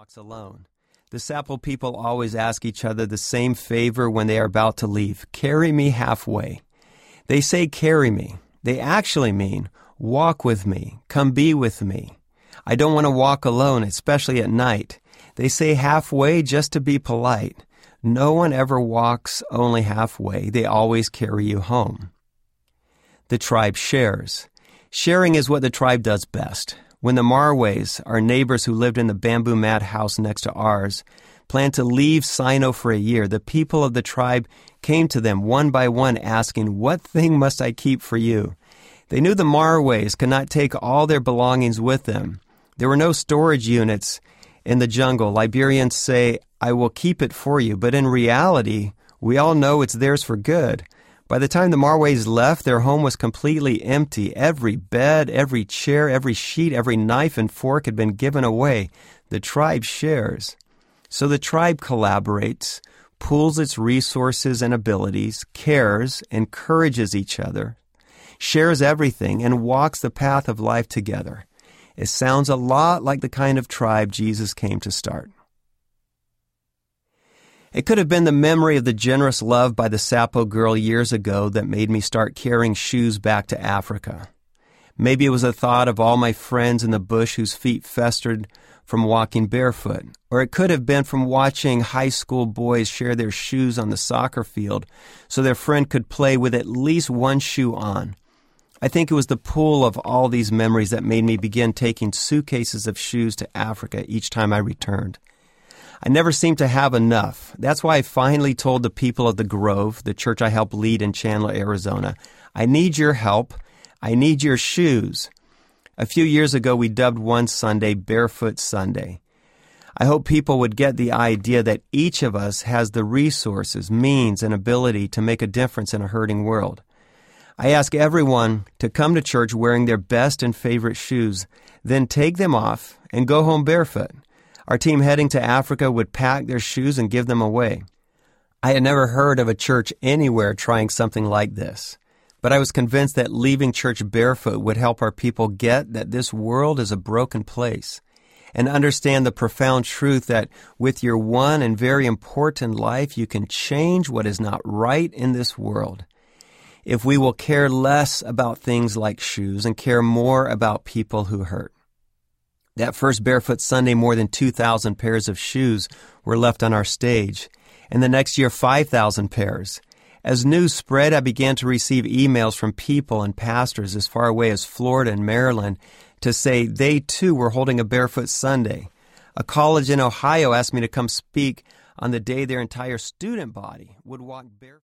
walks alone. The Sapple people always ask each other the same favor when they are about to leave. Carry me halfway. They say carry me. They actually mean walk with me. Come be with me. I don't want to walk alone, especially at night. They say halfway just to be polite. No one ever walks only halfway. They always carry you home. The tribe shares. Sharing is what the tribe does best. When the Marways, our neighbors who lived in the bamboo mat house next to ours, planned to leave Sino for a year, the people of the tribe came to them one by one asking, "What thing must I keep for you?" They knew the Marways could not take all their belongings with them. There were no storage units in the jungle. Liberians say, "I will keep it for you," but in reality, we all know it's theirs for good. By the time the Marways left, their home was completely empty. Every bed, every chair, every sheet, every knife and fork had been given away. The tribe shares. So the tribe collaborates, pools its resources and abilities, cares, encourages each other, shares everything, and walks the path of life together. It sounds a lot like the kind of tribe Jesus came to start. It could have been the memory of the generous love by the Sappo girl years ago that made me start carrying shoes back to Africa. Maybe it was a thought of all my friends in the bush whose feet festered from walking barefoot. Or it could have been from watching high school boys share their shoes on the soccer field so their friend could play with at least one shoe on. I think it was the pool of all these memories that made me begin taking suitcases of shoes to Africa each time I returned. I never seemed to have enough. That's why I finally told the people of the Grove, the church I help lead in Chandler, Arizona, "I need your help. I need your shoes." A few years ago, we dubbed one Sunday Barefoot Sunday. I hope people would get the idea that each of us has the resources, means, and ability to make a difference in a hurting world. I ask everyone to come to church wearing their best and favorite shoes, then take them off and go home barefoot. Our team heading to Africa would pack their shoes and give them away. I had never heard of a church anywhere trying something like this, but I was convinced that leaving church barefoot would help our people get that this world is a broken place and understand the profound truth that with your one and very important life, you can change what is not right in this world. If we will care less about things like shoes and care more about people who hurt. That first Barefoot Sunday, more than 2,000 pairs of shoes were left on our stage, and the next year 5,000 pairs. As news spread, I began to receive emails from people and pastors as far away as Florida and Maryland to say they too were holding a Barefoot Sunday. A college in Ohio asked me to come speak on the day their entire student body would walk barefoot.